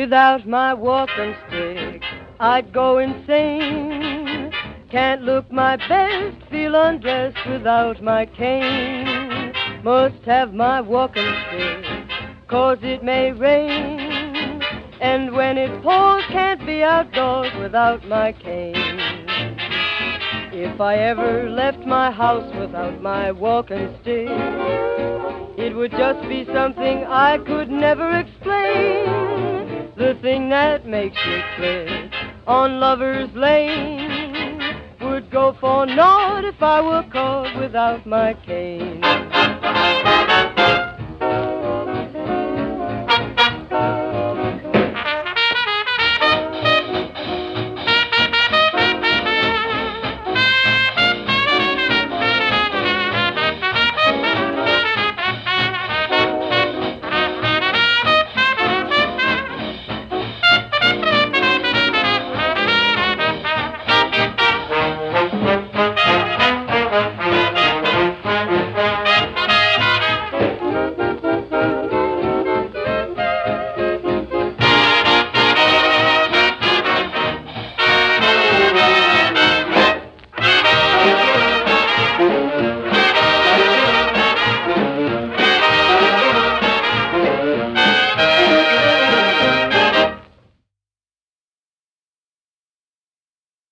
Without my walking stick, I'd go insane. Can't look my best, feel undressed without my cane. Must have my walking stick, 'cause it may rain. And when it pours, can't be outdoors without my cane. If I ever left my house without my walking stick, it would just be something I could never explain. The thing that makes you quit on Lover's Lane would go for naught if I were caught without my cane.